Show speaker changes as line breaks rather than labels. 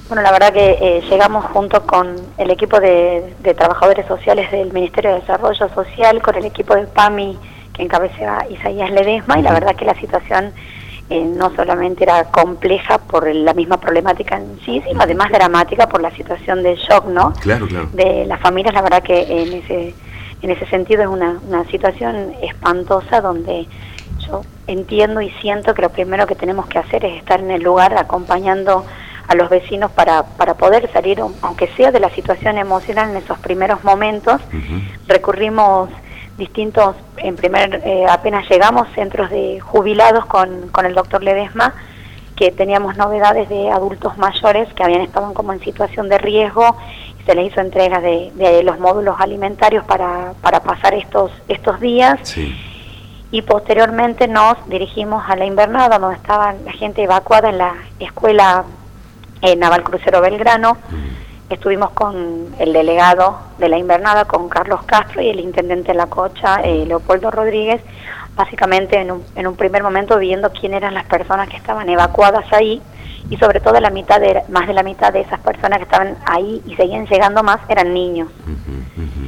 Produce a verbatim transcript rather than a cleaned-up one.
Bueno, la verdad que eh, llegamos junto con el equipo de, de trabajadores sociales del Ministerio de Desarrollo Social, con el equipo de PAMI que encabeza Isaías Ledesma, y la verdad que la situación eh, no solamente era compleja por la misma problemática en sí, sino además dramática por la situación de shock, ¿no?
Claro, claro.
De las familias. La verdad que en ese en ese sentido es una, una situación espantosa, donde yo entiendo y siento que lo primero que tenemos que hacer es estar en el lugar acompañando a los vecinos para, para poder salir, aunque sea de la situación emocional en esos primeros momentos. Uh-huh. Recurrimos distintos, en primer, eh, apenas llegamos, centros de jubilados con, con el doctor Ledesma, que teníamos novedades de adultos mayores que habían estado como en situación de riesgo, y se les hizo entrega de, de los módulos alimentarios para, para pasar estos, estos días.
Sí.
Y posteriormente nos dirigimos a la invernada, donde estaba la gente evacuada en la escuela eh, Naval Crucero Belgrano. Mm. Estuvimos con el delegado de la invernada, con Carlos Castro, y el intendente de La Cocha, eh, Leopoldo Rodríguez, básicamente en un, en un primer momento viendo quién eran las personas que estaban evacuadas ahí, y sobre todo la mitad de, más de la mitad de esas personas que estaban ahí y seguían llegando más eran niños. Uh-huh, uh-huh.